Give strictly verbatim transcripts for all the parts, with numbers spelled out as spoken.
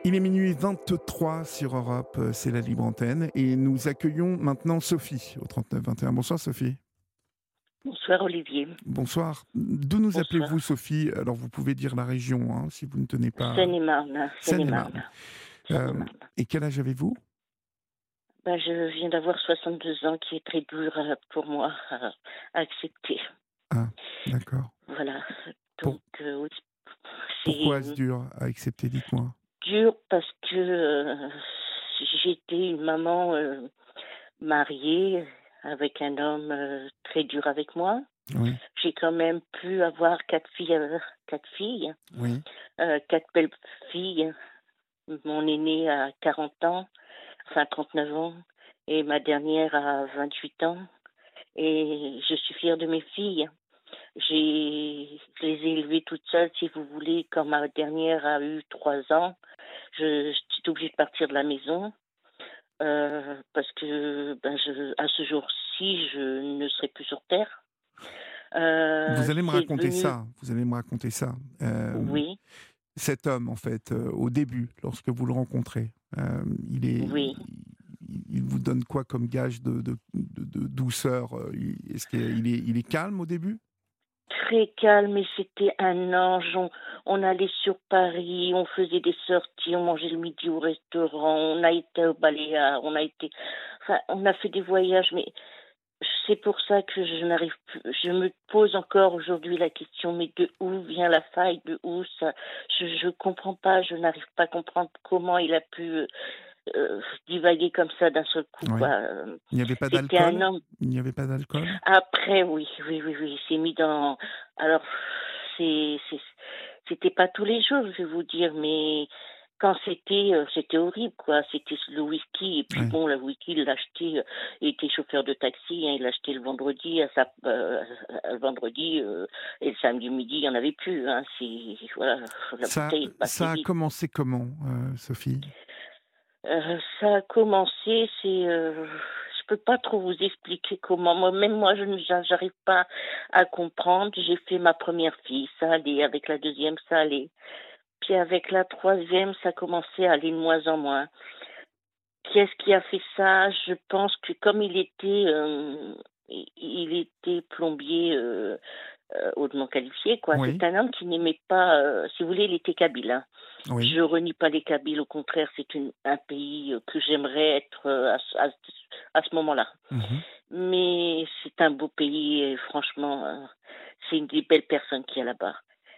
Il est minuit vingt-trois sur Europe, euh, c'est la libre antenne. Et nous accueillons maintenant Sophie au trente-neuf vingt et un. Bonsoir Sophie. Bonsoir Olivier. Bonsoir. D'où nous appelez-vous Bonsoir. Sophie? Alors vous pouvez dire la région hein, si vous ne tenez pas. Seine-et-Marne, Seine-et-Marne. Seine-et-Marne, Euh, Seine-et-Marne. et quel âge avez-vous? Ben, je viens d'avoir soixante-deux ans, qui est très dur euh, pour moi à, à accepter. Ah, d'accord. Voilà. Pour- Donc, euh, oui, c'est Pourquoi est-ce dur à accepter? Dites-moi. dur parce que euh, j'étais une maman euh, mariée avec un homme euh, très dur avec moi. Oui, J'ai quand même pu avoir quatre filles, euh, quatre filles, oui, euh, quatre belles filles. Mon aînée a quarante ans, enfin trente-neuf ans, et ma dernière a vingt-huit ans. Et je suis fière de mes filles. J'ai, je les ai élevées toutes seules, si vous voulez. Quand ma dernière a eu trois ans, je, j'étais obligée de partir de la maison euh, parce que, ben, je, à ce jour-ci, je ne serai plus sur terre. Euh, vous allez me c'est raconter devenu, ça. Vous allez me raconter ça. Euh, oui, cet homme, en fait, euh, au début, lorsque vous le rencontrez, euh, il est, oui. il, il vous donne quoi comme gage de, de, de- de douceur? euh, il- Est-ce qu'il est, il est calme au début? Très calme, et c'était un ange. On, on allait sur Paris, on faisait des sorties, on mangeait le midi au restaurant, on a été au Baléares, on a été, enfin, on a fait des voyages, mais c'est pour ça que je n'arrive plus. Je me pose encore aujourd'hui la question, mais de où vient la faille, de où ça? Je, je comprends pas, je n'arrive pas à comprendre comment il a pu euh, divaguer comme ça d'un seul coup, Oui. quoi. Euh, Il n'y avait pas C'était un d'alcool? homme. Il n'y avait pas d'alcool? Après, oui, oui, oui, oui, il s'est mis dans. Alors, c'est, c'est, c'était pas tous les jours, je vais vous dire, mais quand c'était, euh, c'était horrible, quoi. C'était le whisky, et puis Oui. bon, le whisky, il l'achetait, euh, il était chauffeur de taxi, hein, il l'achetait le vendredi, à sa, euh, le vendredi, euh, et le samedi midi, il n'y en avait plus, hein. C'est, voilà, la Ça, bouteille est passée ça a vite. commencé comment, euh, Sophie? Euh, ça a commencé, c'est, euh, je peux pas trop vous expliquer comment. Moi, même moi, je ne- j'arrive pas à comprendre. J'ai fait ma première fille, ça allait. Avec la deuxième, ça allait. Puis avec la troisième, ça commençait à aller de moins en moins. Qu'est-ce qui a fait ça? Je pense que comme il était, euh, il il était plombier euh, euh, hautement qualifié, quoi. Oui, C'est un homme qui n'aimait pas, euh, si vous voulez, il était kabyle, hein. oui. Je renie pas les Kabyles, au contraire, c'est une, un pays euh, que j'aimerais être euh, à, ce- à, ce à ce moment-là. Mhm. Mais c'est un beau pays et franchement, euh, c'est une des belles personnes qu'il y a là-bas.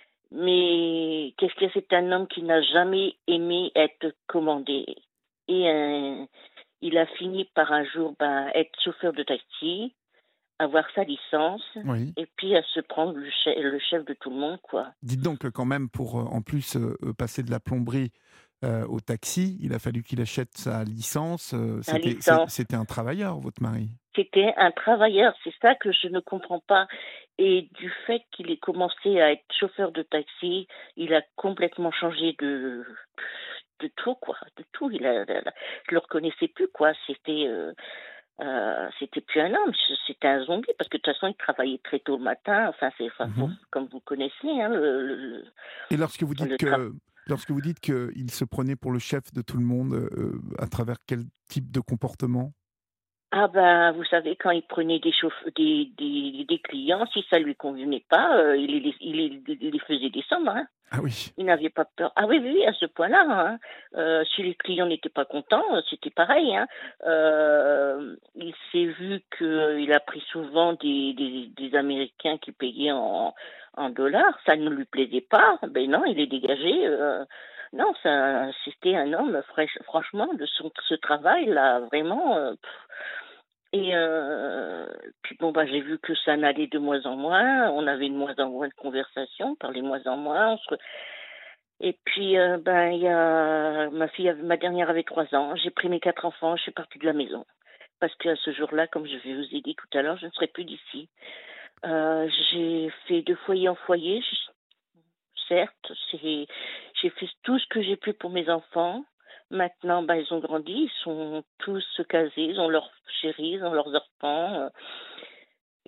Mais qu'est-ce que c'est? Un homme qui n'a jamais aimé être commandé. Et euh, il a fini par un jour ben, être chauffeur de taxi, avoir sa licence, Oui. et puis à se prendre le chef, le chef de tout le monde, quoi. Dites donc que quand même, pour euh, en plus euh, euh, passer de la plomberie euh, au taxi, il a fallu qu'il achète sa licence. euh, Sa C'était, c'est- licence. c'était un travailleur, votre mari. C'était un travailleur, c'est ça que je ne comprends pas. Et du fait qu'il ait commencé à être chauffeur de taxi, il a complètement changé de, de tout, quoi. De tout. Il a, la- la- je le reconnaissais plus, quoi. C'était, euh, euh, c'était plus un homme, c'était un zombie, parce que de toute façon, il travaillait très tôt le matin. Enfin, c'est, enfin, faut- Mhm. comme vous connaissez, hein, le, le, Et lorsque vous le, dites le travail. que, lorsque vous dites qu'il se prenait pour le chef de tout le monde, euh, à travers quel type de comportement? Ah ben, vous savez, quand il prenait des, chauffe- des, des, des clients, si ça lui convenait pas, euh, il, les, il, les, il les faisait descendre, hein. Ah oui. Il n'avait pas peur. Ah oui, oui, oui, à ce point-là, hein. Euh, si les clients n'étaient pas contents, euh, c'était pareil, hein. Euh, il s'est vu qu'il a pris souvent des, des, des Américains qui payaient en, en dollars. Ça ne lui plaisait pas. Ben non, il est dégagé. Euh, non, ça, c'était un homme, fraîche- franchement, de son, ce travail-là, vraiment. euh, et euh, puis bon, bah, j'ai vu que ça n'allait de moins en moins. On avait de moins en moins de conversations, on parlait de moins en moins. On se et puis, euh, ben, il y a ma fille, avait- ma dernière avait trois ans. J'ai pris mes quatre enfants, je suis partie de la maison. Parce qu'à ce jour-là, comme je vous ai dit tout à l'heure, je ne serai plus d'ici. Euh, j'ai fait de foyer en foyer, j- certes. C'est- J'ai fait tout ce que j'ai pu pour mes enfants. Maintenant, ben, ils ont grandi, ils sont tous casés, ils ont leurs chéris, ils ont leurs enfants.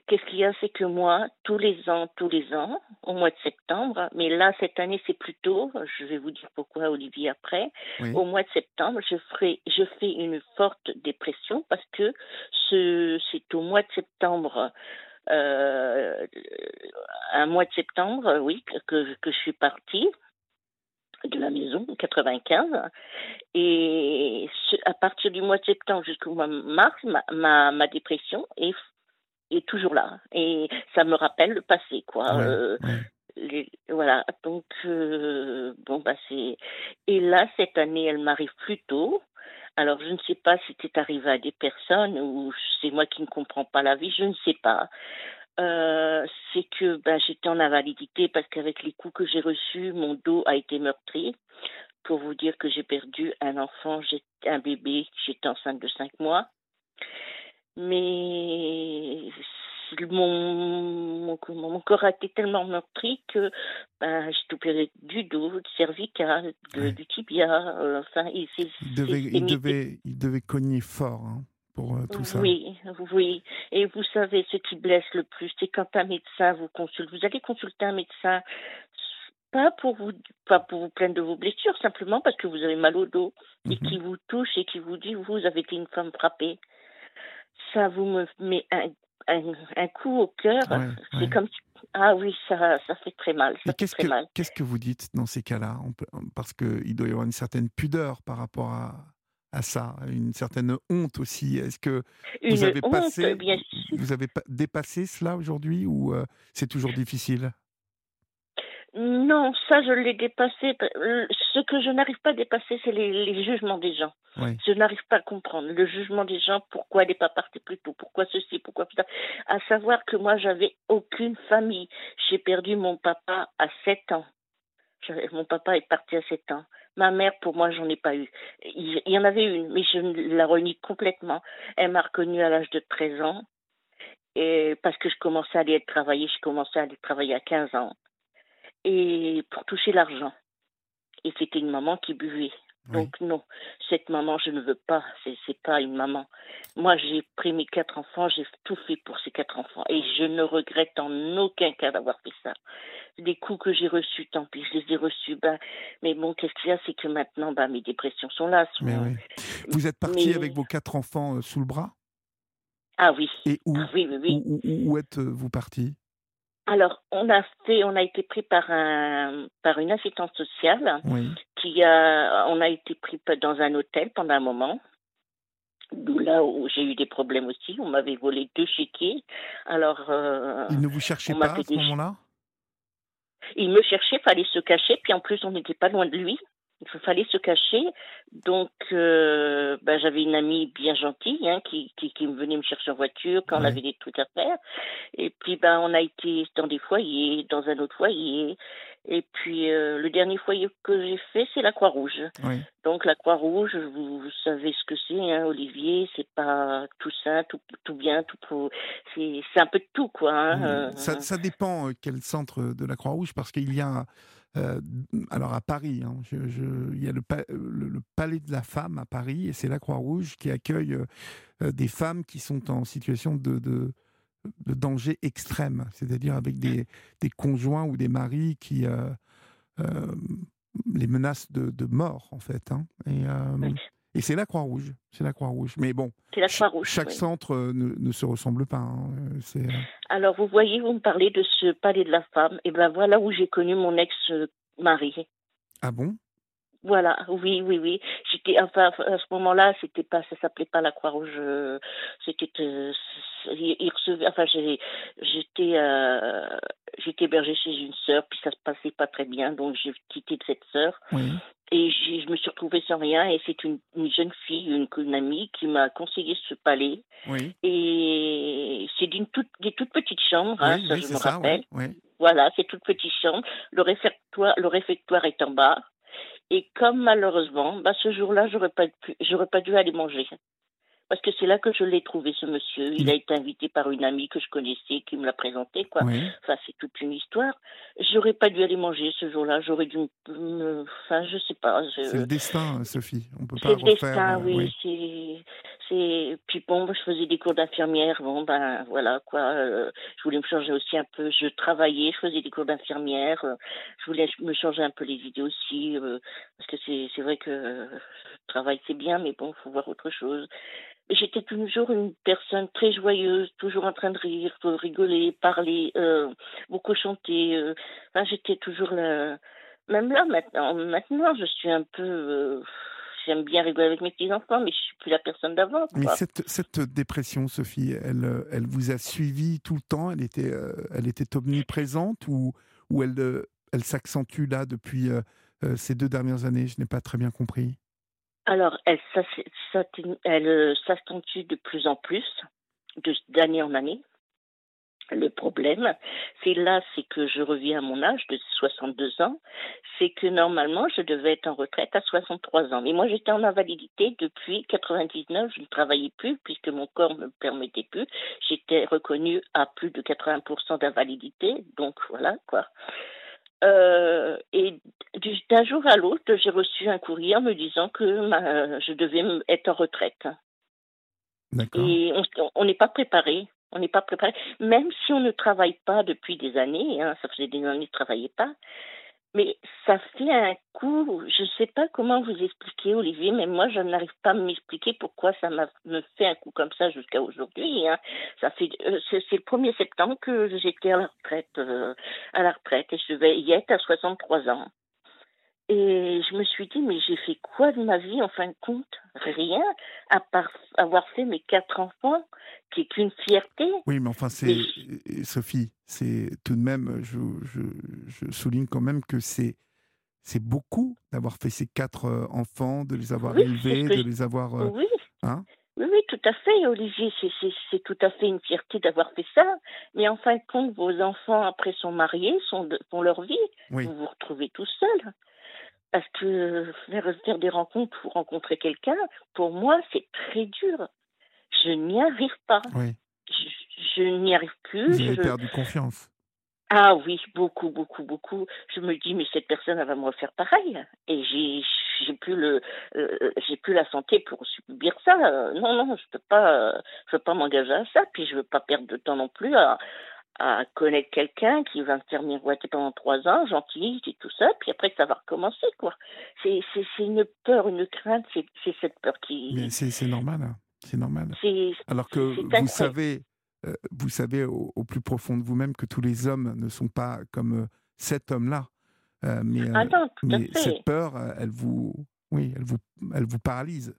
qu'est-ce qu'il y a, c'est que moi, tous les ans, tous les ans, au mois de septembre, mais là, cette année, c'est plus tôt, je vais vous dire pourquoi, Olivier, après, Oui. au mois de septembre, je ferai, je fais une forte dépression parce que ce, c'est au mois de septembre, euh, un mois de septembre, oui, que, que je suis partie de la maison, en quatre-vingt-quinze, et ce- à partir du mois de septembre jusqu'au mois de mars, ma, ma, ma dépression est est toujours là. Et ça me rappelle le passé, quoi. Oui, Euh, oui. les- voilà. Donc, euh, bon, bah, c'est. Et là, cette année, elle m'arrive plus tôt. Alors, je ne sais pas si c'est arrivé à des personnes ou c'est moi qui ne comprends pas la vie, je ne sais pas. Euh, c'est que ben, j'étais en invalidité parce qu'avec les coups que j'ai reçus, mon dos a été meurtri. Pour vous dire que j'ai perdu un enfant, j'ai un bébé, j'étais enceinte de cinq mois. Mais mon, mon, mon corps a été tellement meurtri que ben, j'ai opéré du dos, du cervical, de, Ouais. du tibia. Euh, enfin, il, c'est, Il c'est, devait, c'est il mis- devait, il devait cogner fort hein, pour euh, tout ça. oui, oui. Et vous savez, ce qui blesse le plus, c'est quand un médecin vous consulte. Vous allez consulter un médecin, pas pour vous, pas pour vous plaindre de vos blessures, simplement parce que vous avez mal au dos et qui Mhm. vous touche et qui vous dit, vous avez été une femme frappée. Ça vous me met un, un, un coup au cœur. Ouais, C'est ouais. comme si... Ah oui, ça, ça fait très mal. Et Ça fait qu'est-ce très que, mal. qu'est-ce que vous dites dans ces cas-là? On peut- Parce qu'il doit y avoir une certaine pudeur par rapport à, à ça, une certaine honte aussi. Est-ce que vous Une avez honte, passé, bien sûr. vous avez pa- dépassé cela aujourd'hui ou euh, c'est toujours difficile? Non, ça, je l'ai dépassé. Euh, Ce que je n'arrive pas à dépasser, c'est les, les jugements des gens. Oui, Je n'arrive pas à comprendre le jugement des gens, pourquoi elle n'est pas partie plus tôt, pourquoi ceci, pourquoi ça. À savoir que moi, j'avais aucune famille. J'ai perdu mon papa à sept ans. J'avais- Mon papa est parti à sept ans. Ma mère, pour moi, j'en ai pas eu. Il il y en avait une, mais je la renie complètement. Elle m'a reconnue à l'âge de treize ans, et parce que je commençais à aller travailler, je commençais à aller travailler à quinze ans, et pour toucher l'argent. Et c'était une maman qui buvait. oui. Donc non, cette maman, je ne veux pas. C'est c'est pas une maman. Moi, j'ai pris mes quatre enfants, j'ai tout fait pour ces quatre enfants, et je ne regrette en aucun cas d'avoir fait ça. Les coups que j'ai reçus, tant pis, je les ai reçus. Ben, mais bon, qu'est-ce qu'il y a, c'est que maintenant, ben, mes dépressions sont là. Mais Sont... oui. Vous êtes parti avec Mais vos quatre enfants euh, sous le bras? ah oui, Et où? ah oui, oui, oui. Où, où, où êtes-vous parti? Alors, on a fait, on a été pris par un, par une assistante sociale Oui. qui a, on a été pris dans un hôtel pendant un moment. D'où là où j'ai eu des problèmes aussi. On m'avait volé deux chéquiers. Alors, euh, Ils ne vous cherchaient on m'a pas à fait ce des... moment-là? Il me cherchait, fallait se cacher. Puis en plus, on n'était pas loin de lui. Il fallait se cacher. Donc, euh, ben, j'avais une amie bien gentille hein, qui, qui, qui venait me chercher en voiture quand on Oui. avait des trucs à faire. Et puis, ben, on a été dans des foyers, dans un autre foyer. Et puis, euh, le dernier foyer que j'ai fait, c'est la Croix-Rouge. Oui. Donc, la Croix-Rouge, vous, vous savez ce que c'est, hein, Olivier. C'est pas tout sain, tout, tout bien, tout pour... C'est, c'est un peu de tout, quoi. Hein, Hmm, Ça, euh, ça dépend euh, quel centre de la Croix-Rouge, parce qu'il y a, euh, alors à Paris, hein, je- je- il y a le, pa- le- le Palais de la Femme à Paris, et c'est la Croix-Rouge qui accueille euh, euh, des femmes qui sont en situation de, de, de danger extrême, c'est-à-dire avec des, des conjoints ou des maris qui euh, euh, les menacent de, de mort, en fait. Hein. Et, ouais. euh, et c'est la Croix-Rouge, c'est la Croix-Rouge. Mais bon, C'est la ch- Croix-Rouge, chaque oui. centre euh, ne, ne se ressemble pas. Hein. Euh, C'est, euh, Alors, vous voyez, vous me parlez de ce palais de la femme. Et ben voilà où j'ai connu mon ex-mari. Ah bon? Voilà, oui, oui, oui. J'étais, enfin, à ce moment-là, c'était pas, ça s'appelait pas la Croix-Rouge. euh, C'était, euh, c- il il recevait, enfin, j'ai, j'étais, euh, j'étais hébergée chez une sœur, puis ça se passait pas très bien, donc j'ai quitté cette sœur Oui, et j'ai- je me suis retrouvée sans rien. Et c'est une, une jeune fille, une, une amie, qui m'a conseillé ce palais. oui, Et c'est d'une toute, des toutes petites chambres, hein, oui, ça oui, je c'est me ça, oui, rappelle. oui. Voilà, c'est toute petite chambre. Le réfectoire, le réfectoire est en bas. Et comme malheureusement, bah, ce jour-là, j'aurais pas pu, j'aurais pas dû aller manger. Parce que c'est là que je l'ai trouvé, ce monsieur. Il Il, a été invité par une amie que je connaissais, qui me l'a présenté, quoi. oui, Enfin, c'est toute une histoire. J'aurais pas dû aller manger ce jour-là. J'aurais dû me, me- enfin, je sais pas. c'est le Je, destin, Sophie. On peut c'est pas le refaire. destin, Euh, oui. oui, C'est, C'est puis bon, je faisais des cours d'infirmière, bon ben voilà quoi, heu, je voulais me changer aussi un peu. Je travaillais, je faisais des cours d'infirmière, heu, je voulais me changer un peu les idées aussi, heu, parce que c'est c'est vrai que, heu, le travail c'est bien, mais bon, faut voir autre chose. J'étais toujours une personne très joyeuse, toujours en train de rire, de rigoler, parler, heu, beaucoup chanter, heu, enfin j'étais toujours là. Même là maintenant maintenant je suis un peu, heu, j'aime bien rigoler avec mes petits-enfants, mais je suis plus la personne d'avant, Mais quoi. cette, cette dépression, Sophie, elle, euh, elle vous a suivi tout le temps? Elle était, euh, elle était omniprésente ou, ou elle, euh, elle s'accentue là depuis euh, euh, ces deux dernières années? Je n'ai pas très bien compris. Alors elle s'ass s'attén elle, heu, s'accentue de plus en plus, de d'année en année. Le problème, c'est là, c'est que je reviens à mon âge de soixante-deux ans, c'est que normalement, je devais être en retraite à soixante-trois ans. Mais moi, j'étais en invalidité depuis quatre-vingt-dix-neuf, je ne travaillais plus puisque mon corps ne me permettait plus. J'étais reconnue à plus de quatre-vingts pour cent d'invalidité, donc voilà quoi. Heu et du d'un jour à l'autre, j'ai reçu un courrier en me disant que ma je devais m être en retraite. D'accord. Et on on n'est pas préparé, on n'est pas préparé. Même si on ne travaille pas depuis des années, hein, ça faisait des années que je ne travaillais pas, mais ça fait un coup, je ne sais pas comment vous expliquer, Olivier, mais moi, je n'arrive pas à m'expliquer pourquoi ça m'a me fait un coup comme ça jusqu'à aujourd'hui, hein. Ça fait, heu, c'est c'est le premier septembre que j'étais à la retraite, heu, à la retraite et je vais y être à soixante-trois ans. Et je me suis dit: «Mais j'ai fait quoi de ma vie en fin de compte? Rien, à part avoir fait mes quatre enfants, qui est qu'une fierté». Oui, mais enfin, Mais c'est Sophie, c'est tout de même, je, je, je souligne quand même que c'est c'est beaucoup d'avoir fait ces quatre euh, enfants, de les avoir oui, c'est ce élevés, que de je les avoir, euh, oui, hein? oui, oui, tout à fait, Olivier, c'est c'est c'est tout à fait une fierté d'avoir fait ça. Mais en fin de compte, vos enfants, après, sont mariés, sont de font leur vie. Oui, Vous vous retrouvez tout seul. Parce que faire faire des rencontres ou rencontrer quelqu'un, pour moi, c'est très dur. Je n'y arrive pas. oui. Je je n'y arrive plus, Vous avez je perdu confiance. ah oui, beaucoup, beaucoup, beaucoup. Je me dis: «Mais cette personne, elle va me refaire pareil» et j'ai j'ai plus le, heu, j'ai plus la santé pour subir ça, heu, non, non, je peux pas, heu, je peux pas m'engager à ça, puis je veux pas perdre de temps non plus à à connaître quelqu'un qui va me faire miroiter pendant trois ans, gentil et tout ça, puis après ça va recommencer, quoi. C'est c'est c'est une peur, une crainte, c'est c'est cette peur Mais qui c'est c'est normal, hein, c'est normal. c'est Alors que c'est c'est vous incroyable. savez, heu, vous savez au au plus profond de vous-même que tous les hommes ne sont pas comme, heu, cet homme-là. Heu, mais, Ah heu, non, tout à mais cette fait. peur, heu, elle vous oui, elle vous elle vous paralyse.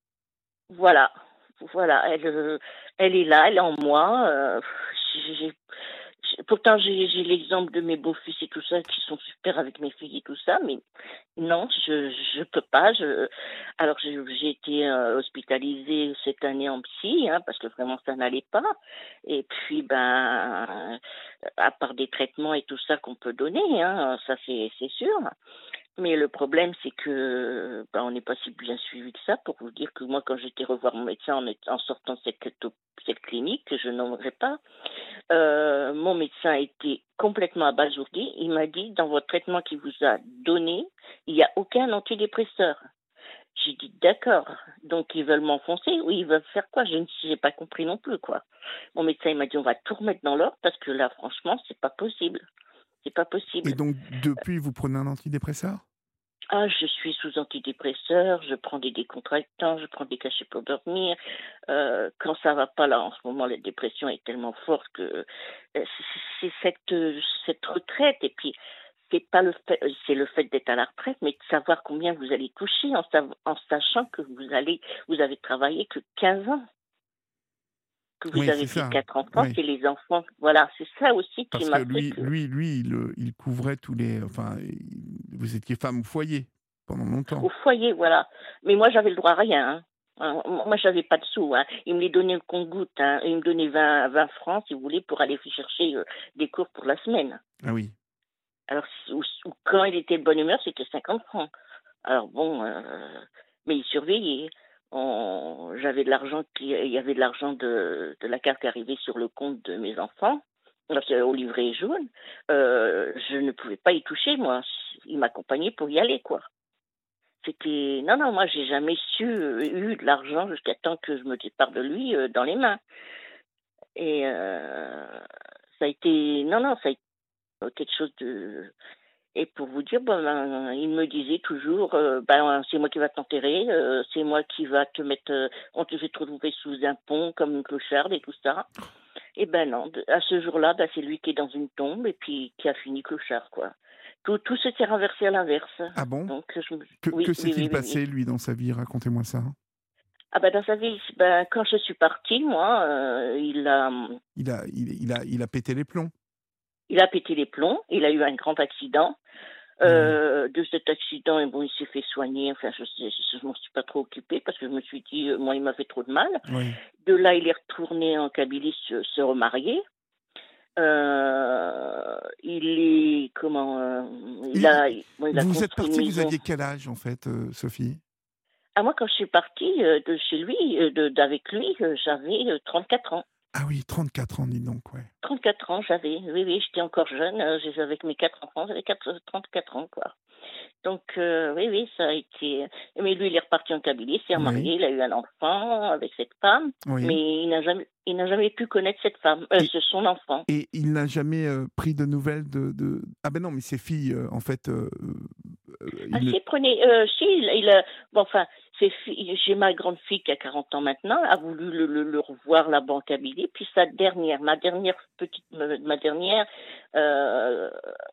Voilà, voilà, elle, heu, elle est là, elle est en moi, heu, j'ai j'ai j'ai pourtant j'ai j'ai l'exemple de mes beaux-fils et tout ça qui sont super avec mes filles et tout ça, mais non, je je peux pas, je alors j'ai j'ai été, heu, hospitalisée cette année en psy, hein, parce que vraiment ça n'allait pas et puis, ben, à part des traitements et tout ça qu'on peut donner, hein, ça c'est c'est sûr. Mais le problème, c'est que, bah, on n'est pas si bien suivi que ça pour vous dire que moi, quand j'étais revoir mon médecin en, est- en sortant de cette, op- cette clinique, que je nommerai pas, euh, mon médecin a été complètement abasourdi. Il m'a dit, dans votre traitement qu'il vous a donné, il n'y a aucun antidépresseur. J'ai dit, d'accord. Donc, ils veulent m'enfoncer? Oui, ils veulent faire quoi? Je ne sais pas compris non plus, quoi. Mon médecin, il m'a dit, on va tout remettre dans l'ordre parce que là, franchement, c'est pas possible. C'est pas Et possible. donc depuis, vous prenez un antidépresseur? Ah, je suis sous antidépresseurs, je prends des décontractants, je prends des cachets pour dormir. Euh, quand ça va pas là, en ce moment, la dépression est tellement forte que euh, c'est c'est cette euh, cette retraite et puis c'est pas le fait, euh, c'est le fait d'être à la retraite, mais de savoir combien vous allez toucher en, sav- en sachant que vous allez vous avez travaillé que quinze ans, que vous Oui, avez c'est fait ça. quatre enfants, Oui. c'est les enfants. Voilà, c'est ça aussi qui Parce que m'a fait lui que lui lui, il, heu, il couvrait tous les enfin, il vous étiez femme au foyer pendant longtemps. au foyer, voilà. Mais moi, j'avais le droit à rien, hein. Hein, moi, j'avais pas de sous, hein. Il me les donnait au compte-gouttes, hein. Il me donnait vingt vingt francs, si vous voulez, pour aller chercher euh, des cours pour la semaine. Ah oui. Alors, si- ou, ou quand il était de bonne humeur, c'était cinquante francs. Alors bon, euh, mais il surveillait. On- J'avais de l'argent qui, il y avait de l'argent de, de la carte qui arrivait sur le compte de mes enfants, parce que au livret jaune. Euh, je ne pouvais pas y toucher, moi. Il m'accompagnait pour y aller, quoi. C'était non, non, moi j'ai jamais su, heu, eu de l'argent jusqu'à temps que je me sépare de lui, heu, dans les mains et heu, ça a été non, non, ça a été quelque chose de et pour vous dire, ben ben, il me disait toujours, heu: «Ben, c'est moi qui va t'enterrer, heu, c'est moi qui va te mettre, heu, on te fait te retrouver sous un pont comme une clocharde» et tout ça et ben non, de à ce jour-là, bah, c'est lui qui est dans une tombe et puis qui a fini clochard, quoi. Tout tout s'était renversé à l'inverse, Ah bon? donc je me Que oui, que oui, oui, s'est-il oui, oui. passé, lui, dans sa vie? Racontez-moi ça. Ah bah, dans sa vie, ben, quand je suis partie, moi, heu, il a, mmh, Il a il il a il a pété les plombs? il a pété les plombs, il a eu un grand accident. Ah oui, Heu, de cet accident et bon, il s'est fait soigner, enfin je sais je je m'en suis pas trop occupée parce que je me suis dit, heu: «Moi, il m'a fait trop de mal». oui. De là, il est retourné en Kabylie se se remarier. Heu, il est comment, heu, il Et a bon, il a vous êtes construit une partie, vous maison. aviez quel âge, en fait, heu, Sophie? Ah moi, quand je suis partie, heu, de chez lui, heu, de d'avec lui, heu, j'avais, heu, trente-quatre ans. Ah oui, trente-quatre ans, dites donc, ouais. trente-quatre ans j'avais, oui, oui, j'étais encore jeune, heu, j'étais avec mes quatre enfants, j'avais quatre trente-quatre ans, quoi. Donc heu, oui, oui, ça a été mais lui, il est reparti en Kabylie, il s'est Oui, remarié, il a eu un enfant avec cette femme, oui. mais il n'a jamais il n'a jamais pu connaître cette femme, heu, Et ce son enfant. et il n'a jamais, heu, pris de nouvelles de de ah ben non, mais ses filles, heu, en fait, heu heu, Ah il ne si, prenez, heu, si, il il a bon, enfin, ses filles j'ai ma grande fille qui a quarante ans maintenant, a voulu le le le revoir là-bas en Kabylie, puis sa dernière, ma dernière petite me ma dernière, heu,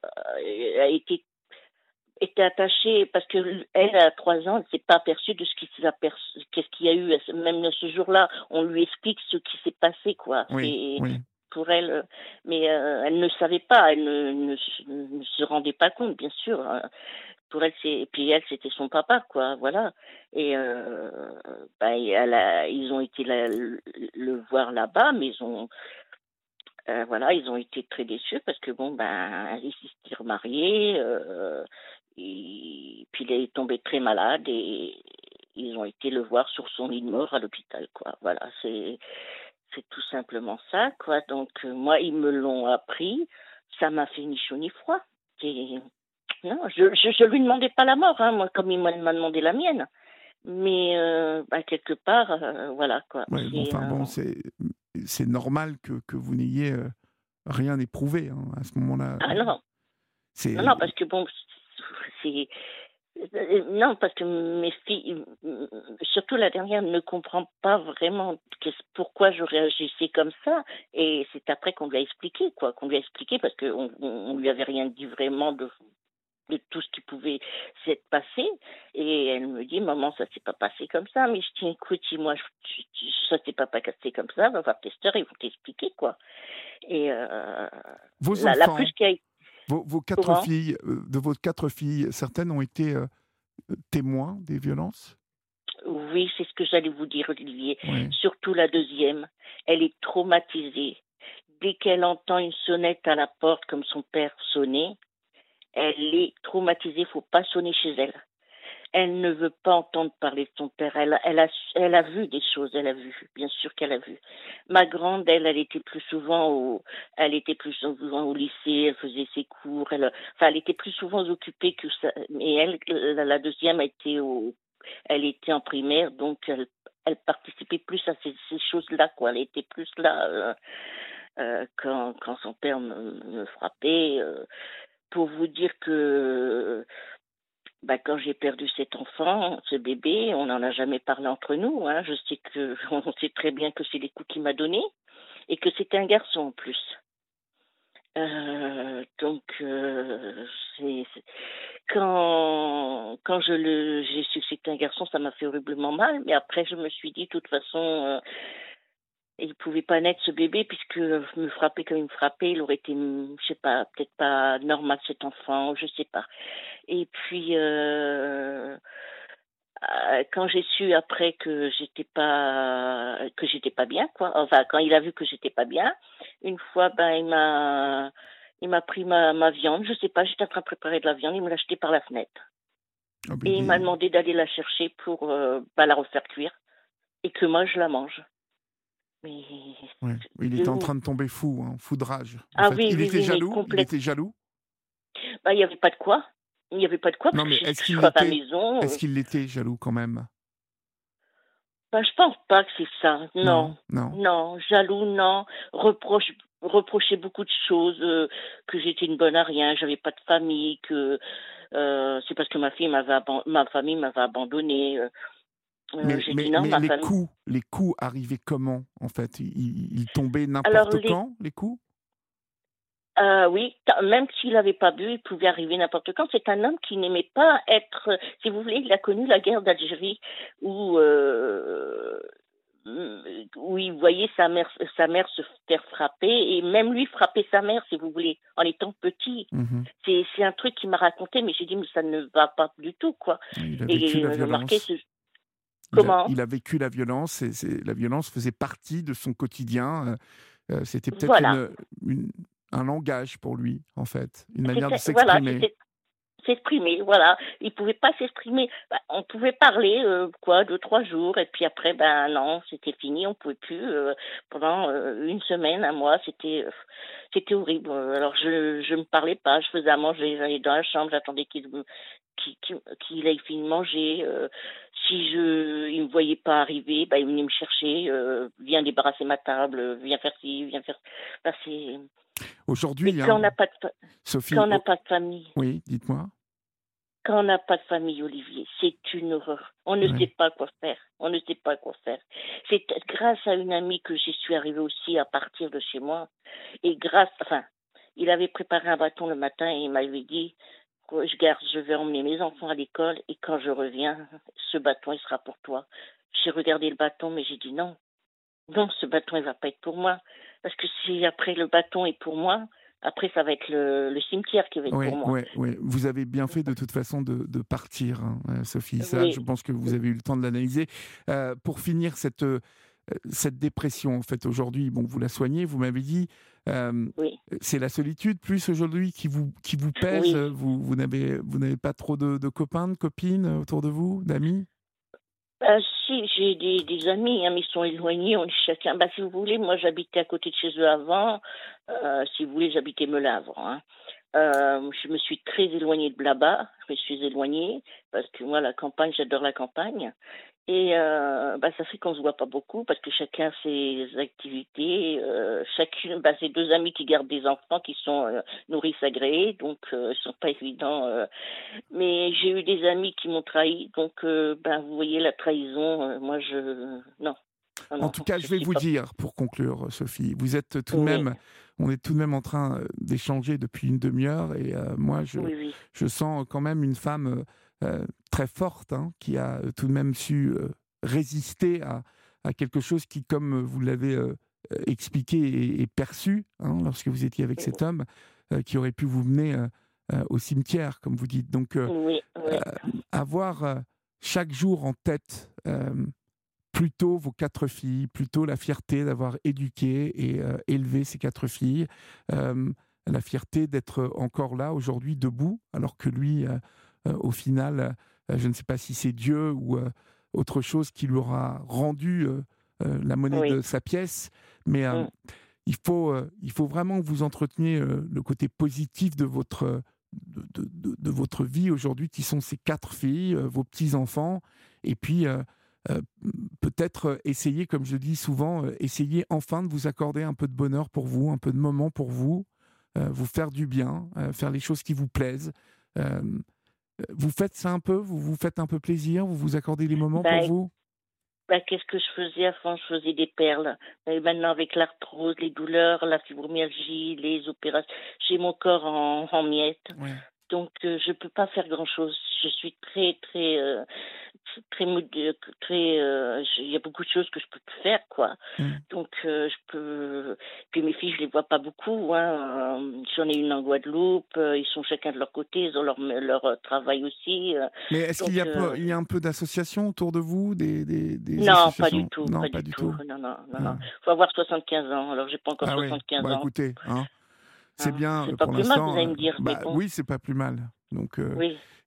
a été était attachée parce que elle à trois ans, elle s'est pas aperçue de ce qui s'est aperçu qu'est-ce qu'il y a eu. Elle même ce jour-là, on lui explique ce qui s'est passé, quoi. oui, C'est oui. pour elle, heu, mais heu, elle ne savait pas, elle ne ne se ne se rendait pas compte, bien sûr, heu, pour elle, c'est et puis elle, c'était son papa, quoi, voilà et heu, bah, et elle a ils ont été la le le voir là-bas, mais ils ont, heu, voilà, ils ont été très déçus parce que bon, ben, il s'était remarié, heu et puis il est tombé très malade et ils ont été le voir sur son lit de mort à l'hôpital, quoi. Voilà, c'est c'est tout simplement ça, quoi. Donc heu, moi, ils me l'ont appris, ça m'a fait ni chaud ni froid. C'est non, je je je lui demandais pas la mort, hein, moi, comme il m'a m'a demandé la mienne. Mais heu, bah, quelque part, heu, voilà, quoi. Ouais, bon, C'est, enfin, heu bon, c'est c'est normal que que vous n'ayez, heu, rien éprouvé, hein, à ce moment-là, ah heu, non, non, c'est non, parce que bon, c'est Heu, non, parce que mes filles, mmh, surtout la dernière, ne comprend pas vraiment qu'est-ce pourquoi je réagissais comme ça et c'est après qu'on lui a expliqué, quoi, qu'on lui a expliqué parce qu'on on on lui avait rien dit vraiment de de tout ce qui pouvait s'être passé et elle me dit: «Maman, ça s'est pas passé comme ça». Mais je dis: «Écoute, si moi, je tu tu ça s'est pas passé comme ça, va voir tes sœurs, ils vont t'expliquer, quoi» et heu, vos la la plus enfants, qui a vos vos quatre comment? filles, heu, de vos quatre filles, certaines ont été, heu, témoins des violences? Oui, c'est ce que j'allais vous dire, Olivier. Ouais. Surtout la deuxième. Elle est traumatisée. Dès qu'elle entend une sonnette à la porte comme son père sonnait, elle est traumatisée. Faut pas sonner chez elle. Elle ne veut pas entendre parler de son père. Elle, elle a, elle a vu des choses. Elle a vu, bien sûr qu'elle a vu. Ma grande, elle, elle était plus souvent au, elle était plus souvent au lycée. Elle faisait ses cours. Elle, enfin, elle était plus souvent occupée que ça. Mais elle, la, la deuxième, a été au elle était en primaire, donc elle, elle participait plus à ces, ces choses-là, quoi. Elle était plus là euh, euh, quand, quand son père me, me frappait. Euh, pour vous dire que bah, quand j'ai perdu cet enfant, ce bébé, on n'en a jamais parlé entre nous. Hein. Je sais que on sait très bien que c'est les coups qu'il m'a donnés et que c'était un garçon en plus. Euh, donc, euh, c'est, c'est- quand, quand je le, j'ai su que c'était un garçon, ça m'a fait horriblement mal. Mais après, je me suis dit, de toute façon, euh, il pouvait pas naître ce bébé puisque me frapper comme il me frappait, il aurait été, je sais pas, peut-être pas normal cet enfant, je sais pas. Et puis, euh, euh, quand j'ai su après que j'étais pas que j'étais pas bien quoi enfin quand il a vu que j'étais pas bien une fois ben il m'a il m'a pris ma, ma viande je sais pas j'étais en train de préparer de la viande il me l'a jetée par la fenêtre Oh et il m'a bébé, demandé d'aller la chercher pour euh, bah, la refaire cuire et que moi je la mange mais ouais. Il de était en où train de tomber fou, hein, fou de rage, en ah fait. oui Il oui était oui mais jaloux? Il complète était jaloux? bah il y avait pas de quoi il n'y avait pas de quoi, Non, parce que mais je est-ce je qu'il serais à la l'était maison. est-ce euh, qu'il l'était jaloux quand même? Ben, je pense pas que c'est ça. Non? Non, Non? non, jaloux, non. Reproche, reprochait beaucoup de choses, euh, que j'étais une bonne à rien, j'avais pas de famille, que euh, c'est parce que ma fille m'avait aban- ma famille m'avait abandonnée. euh. Euh, Mais j'ai dit mais non, mais ma les famille. coups les coups arrivaient comment, en fait? Ils ils ils tombaient Alors n'importe les, quand, les coups? euh, oui, ta- même s'il n'avait pas bu, il pouvait arriver n'importe quand. C'est un homme qui n'aimait pas être, si vous voulez, il a connu la guerre d'Algérie où euh, euh, où il voyait sa mère, sa mère se faire frapper et même lui frapper sa mère, si vous voulez, en étant petit. Mmh. C'est, c'est un truc qu'il m'a raconté, mais j'ai dit, mais ça ne va pas du tout, quoi. Il a Et vécu il la m'a remarqué violence. ce, Il a comment? il a vécu la violence et c'est la violence faisait partie de son quotidien, heu heu, c'était peut-être Voilà. une, une un langage pour lui, en fait, une manière de C'était, voilà, s'exprimer. c'était s'exprimer, voilà. Il pouvait pas s'exprimer. Bah, on pouvait parler, euh, quoi, deux, trois jours, et puis après, ben non, c'était fini, on pouvait plus. euh, pendant euh, une semaine, un mois, c'était, euh, c'était horrible. Euh, Alors je, je me parlais pas, je faisais à manger, j'allais dans la chambre, j'attendais qu'il me, qu'il, qu'il, qu'il ait fini de manger. euh, si je, il me voyait pas arriver, ben il venait me chercher, euh, viens débarrasser ma table, viens faire ci, viens faire. Ben, c'est... Et Aujourd'hui, quand hein, on n'a pas de, fa- quand Sophie, on n'a oh, pas de famille. oui, dites-moi? Quand on n'a pas de famille, Olivier, c'est une horreur. On ne sait Ouais. pas quoi faire. On ne sait pas quoi faire. C'est grâce à une amie que j'y suis arrivée aussi à partir de chez moi. Et grâce, enfin, il avait préparé un bâton le matin et il m'avait dit, je garde, je vais emmener mes enfants à l'école et quand je reviens, ce bâton, il sera pour toi. J'ai regardé le bâton, mais j'ai dit non. Non, ce bâton, il va pas être pour moi. Parce que si après le bâton est pour moi, après, ça va être le, le cimetière qui va être pour Ouais, moi. ouais, ouais. Vous avez bien fait de toute façon de, de partir, hein, euh, Sophie. Ça, je Oui, pense que vous avez eu le temps de l'analyser. Euh, pour finir cette, euh, cette dépression, en fait, aujourd'hui, bon, vous la soignez, vous m'avez dit, euh, oui, c'est la solitude plus aujourd'hui qui vous, qui vous pèse. oui. Vous, vous n'avez, vous n'avez pas trop de, de copains, de copines autour de vous, d'amis? Bah, si, j'ai des, des amis, hein, mais ils sont éloignés, on est chacun. Bah, si vous voulez, moi j'habitais à côté de chez eux avant. Euh, si vous voulez, j'habitais Melun avant. Hein. Euh, je me suis très éloignée de là-bas. Je me suis éloignée parce que moi, la campagne, j'adore la campagne. Et euh, bah, ça fait qu'on se voit pas beaucoup parce que chacun a ses activités. Euh, chacune, bah, c'est deux amis qui gardent des enfants qui sont euh, nourrices agréées, donc euh, ils sont pas évidents. euh. Mais j'ai eu des amis qui m'ont trahi, donc euh, ben vous voyez la trahison. euh, moi je non, non, En non, tout cas, je je vais suis vous pas. dire, pour conclure, Sophie, vous êtes tout de Oui, même, on est tout de même en train euh, d'échanger depuis une demi-heure et euh, moi, je, oui, oui, je sens quand même une femme euh, euh, très forte hein, qui a euh, tout de même su euh, résister à, à quelque chose qui, comme vous l'avez euh, euh, expliqué et, et perçu hein, lorsque vous étiez avec cet homme, euh, qui aurait pu vous mener euh, euh, au cimetière, comme vous dites. Donc, euh, oui, euh, oui, avoir euh, chaque jour en tête euh, plutôt vos quatre filles, plutôt la fierté d'avoir éduqué et euh, élevé ces quatre filles, euh, la fierté d'être encore là aujourd'hui debout, alors que lui, euh, euh, au final, euh, je ne sais pas si c'est Dieu ou euh, autre chose qui lui aura rendu euh, euh, la monnaie oui, de sa pièce, mais euh, mm, il faut, euh, il faut vraiment que vous entreteniez euh, le côté positif de votre, de, de- de- de votre vie aujourd'hui, qui sont ces quatre filles, euh, vos petits-enfants, et puis euh, euh, peut-être euh, essayer, comme je dis souvent, euh, essayer enfin de vous accorder un peu de bonheur pour vous, un peu de moment pour vous, euh, vous faire du bien, euh, faire les choses qui vous plaisent. Euh, vous faites ça un peu, vous vous faites un peu plaisir, vous vous accordez des moments pour ben, vous? ben, qu'est-ce que je faisais avant? Je faisais des perles. Et maintenant, avec l'arthrose, les douleurs, la fibromyalgie, les opérations, j'ai mon corps en, en miettes. Ouais. Donc, euh, je peux pas faire grand-chose. Je suis très, très, euh, très, mod- très. euh, je- Il y a beaucoup de choses que je peux plus faire, quoi. Mm. Donc, euh, je peux. Puis mes filles, je les vois pas beaucoup. Hein. Euh, J'en ai une en Guadeloupe. euh, Ils sont chacun de leur côté. Ils ont leur leur euh, travail aussi. euh. Mais est-ce qu'il Donc, y a euh, peu, il y a un peu d'associations autour de vous, des, des, des non, pas du associations? tout, Non, pas pas du du tout. tout. Non, non, non, non. Ah, Faut avoir soixante-quinze ans. Alors, j'ai pas encore ah ouais, soixante-quinze bah ans. écoutez, hein, c'est Hein. bien C'est euh, pas pour plus mal, vous l'instant. allez euh, me dire. Mais bah bon, oui, c'est pas plus mal. Donc, euh, oui.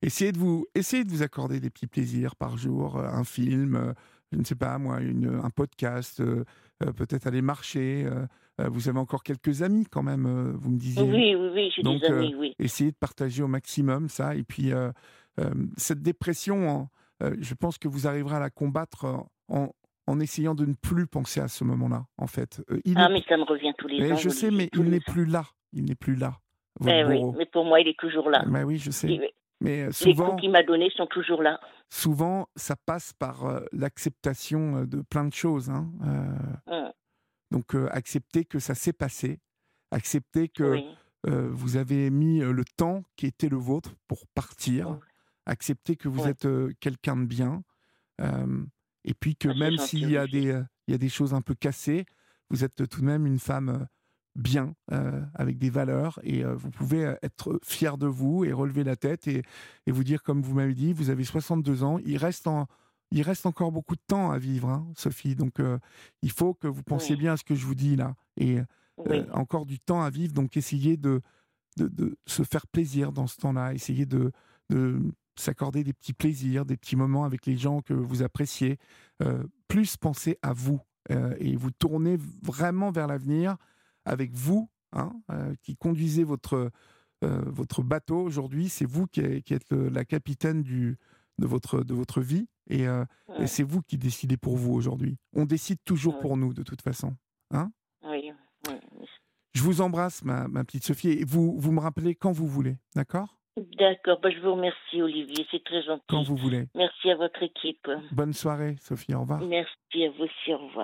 essayez de vous, essayez de vous accorder des petits plaisirs par jour, euh, un film, euh, je ne sais pas moi, une, un podcast, euh, euh, peut-être aller marcher. euh, euh, vous avez encore quelques amis quand même, euh, vous me disiez. Oui, oui, oui, j'ai des Donc, euh, amis, oui. essayez de partager au maximum ça. Et puis, euh, euh, cette dépression, en- euh, je pense que vous arriverez à la combattre en, en- en essayant de ne plus penser à ce moment-là, en fait. Euh, il Ah, est, mais ça me revient tous les mais ans, je sais, Olivier, mais tous il les n'est ans. plus là. Il n'est plus là, votre Eh oui, bourreau. mais pour moi, il est toujours là. Mais oui, je sais. Et Mais euh, les coups souvent, qu'il m'a donnés sont toujours là. souvent, ça passe par euh, l'acceptation euh, de plein de choses, hein. Euh, Hum, donc, euh, accepter que ça s'est passé, accepter que Oui, euh, vous avez mis euh, le temps qui était le vôtre pour partir, oui, accepter que vous oui. êtes euh, quelqu'un de bien, euh, et puis que Ah, c'est même gentil, s'il y a Olivier. des, euh, il y a des choses un peu cassées, vous êtes tout de même une femme euh, bien, euh, avec des valeurs, et euh, vous pouvez euh, être fier de vous et relever la tête et, et vous dire, comme vous m'avez dit, vous avez soixante-deux ans, il reste, en, il reste encore beaucoup de temps à vivre, hein, Sophie, donc euh, il faut que vous pensiez Oui, bien à ce que je vous dis là, et euh, oui, encore du temps à vivre, donc essayez de, de, de se faire plaisir dans ce temps-là, essayez de, de s'accorder des petits plaisirs, des petits moments avec les gens que vous appréciez, euh, plus penser à vous, euh, et vous tourner vraiment vers l'avenir avec vous, hein, euh, qui conduisez votre, euh, votre bateau aujourd'hui. C'est vous qui, êtes- qui êtes le- la capitaine du, de, votre, de votre vie, et, euh, et hum, c'est vous qui décidez pour vous aujourd'hui. On décide toujours oui, pour nous de toute façon. Hein. oui, oui. Je vous embrasse, ma, ma petite Sophie, et vous, vous me rappelez quand vous voulez, d'accord? D'accord, bah, je vous remercie, Olivier, c'est très Quand gentil. vous voulez. Merci à votre équipe. Bonne soirée, Sophie, au revoir. Merci à vous aussi, au revoir.